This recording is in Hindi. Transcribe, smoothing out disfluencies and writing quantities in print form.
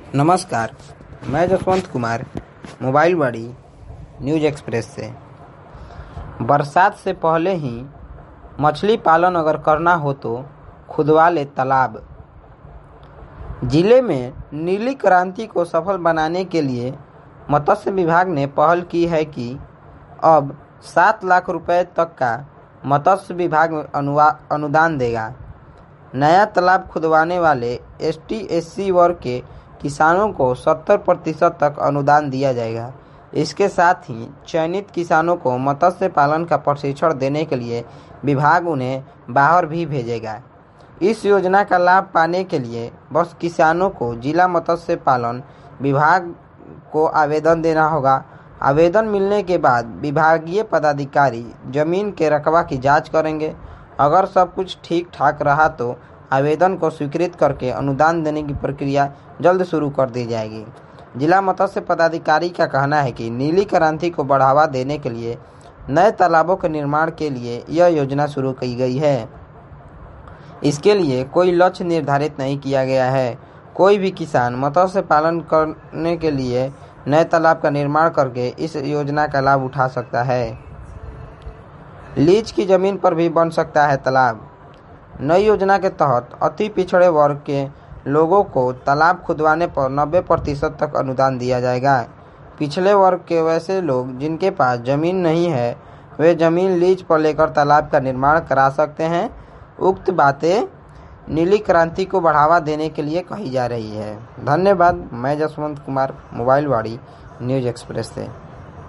नमस्कार, मैं Jaswant Kumar mobile Wadi news express से। बरसात से पहले ही मछली पालन अगर करना हो तो खुदवा ले तालाब। जिले में नीली क्रांति को सफल बनाने के लिए मत्स्य विभाग ने पहल की है कि अब 7 लाख रुपए तक का मत्स्य विभाग अनुदान देगा। नया तालाब खुदवाने वाले ST/SC वर्ग के किसानों को 70% तक अनुदान दिया जाएगा। इसके साथ ही चयनित किसानों को मत्स्य पालन का प्रशिक्षण देने के लिए विभाग उन्हें बाहर भी भेजेगा। इस योजना का लाभ पाने के लिए बस किसानों को जिला मत्स्य पालन विभाग को आवेदन देना होगा। आवेदन मिलने के बाद विभागीय पदाधिकारी जमीन के रकबा की जांच करेंगे। अगर सब कुछ ठीक ठाक रहा तो आवेदन को स्वीकृत करके अनुदान देने की प्रक्रिया जल्द शुरू कर दी जाएगी। जिला मत्स्य पदाधिकारी का कहना है कि नीली क्रांति को बढ़ावा देने के लिए नए तालाबों के निर्माण के लिए यह योजना शुरू की गई है। इसके लिए कोई लक्ष्य निर्धारित नहीं किया गया है। कोई भी किसान मत्स्य पालन करने के लिए नए तालाब का निर्माण करके इस योजना का लाभ उठा सकता है। लीज की जमीन पर भी बन सकता है तालाब। नई योजना के तहत अति पिछड़े वर्ग के लोगों को तालाब खुदवाने पर 90% तक अनुदान दिया जाएगा। पिछड़े वर्ग के वैसे लोग जिनके पास जमीन नहीं है, वे जमीन लीज पर लेकर तालाब का निर्माण करा सकते हैं। उक्त बातें नीली क्रांति को बढ़ावा देने के लिए कही जा रही है। धन्यवाद। मैं Jaswant Kumar mobile Wadi news express से।